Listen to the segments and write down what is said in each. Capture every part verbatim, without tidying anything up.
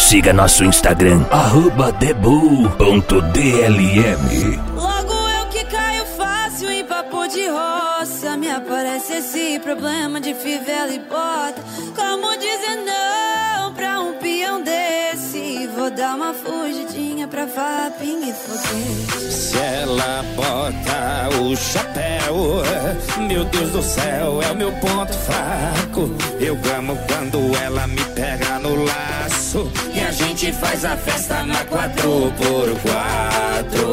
siga nosso Instagram, arroba debu ponto d l m. Logo eu que caio fácil em papo de roça, me aparece esse problema de fivela e bota. Como dizer não pra um peão desse? Vou dar uma fugidinha pra farra, pingue e foguete. Se ela bota o chapéu, meu Deus do céu, é o meu ponto fraco. Eu amo quando ela me pega no laço e a gente faz a festa na quatro por quatro.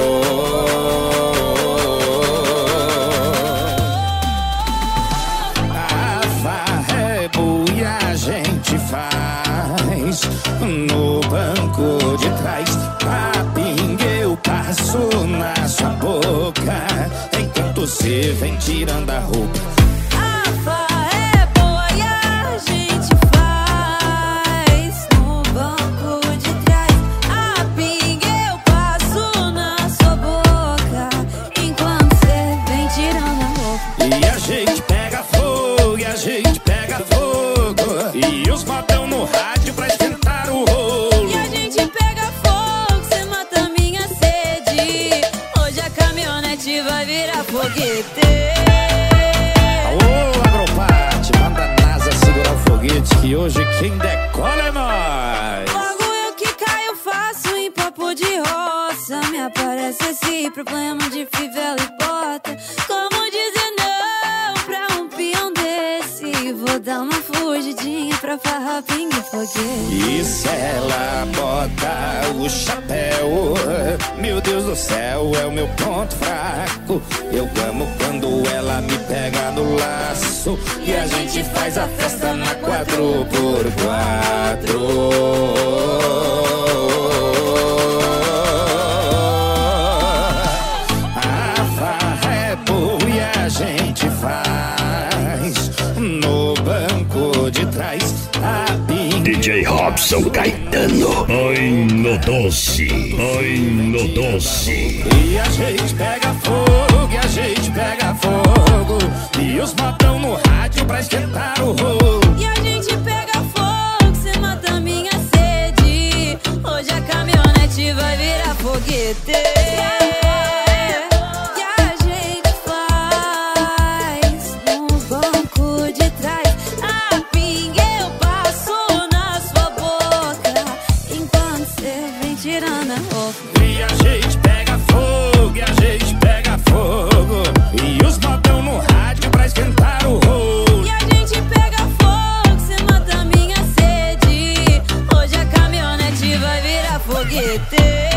A farra é boa e a gente faz no banco de trás. A pinga eu passo na sua boca enquanto você vem tirando a roupa. A farra é boa e a gente faz no banco de trás. A pinga eu passo na sua boca enquanto você vem tirando a roupa. E a gente pega fogo, e a gente pega fogo, e os modão no rádio pra esquentar o rolo. E a gente pega fogo, cê mata minha sede. Hoje a caminhonete vai virar foguete. Alô, Agroparte, manda a NASA segurar o foguete, que hoje quem decola é nós. Logo eu que caio fácil em papo de roça, me aparece esse problema de fivela e bota. Como dizer não pra um peão desse? Vou dar uma fugidinha pra farra, pingue e foguete. E se ela bota o chapéu, meu Deus do céu, é o meu ponto fraco. Eu amo quando ela me pega no laço e a gente faz a festa na quatro por quatro. A farra é boa e a gente faz no banco de trás. A D J Robson Caetano. Ai no doce, ai no doce. E a gente pega fogo, e a gente pega fogo, e os modão no rádio pra esquentar o rolo. E a gente pega fogo, cê mata minha sede. Hoje a caminhonete vai virar foguete. E a gente faz no banco de trás. A pinga eu passo na sua boca enquanto cê vem tirando a roupa. E a gente pega fogo, e a gente pega fogo, e os modão no rádio pra esquentar o rolo. E a gente pega fogo, cê mata minha sede. Hoje a caminhonete vai virar foguete.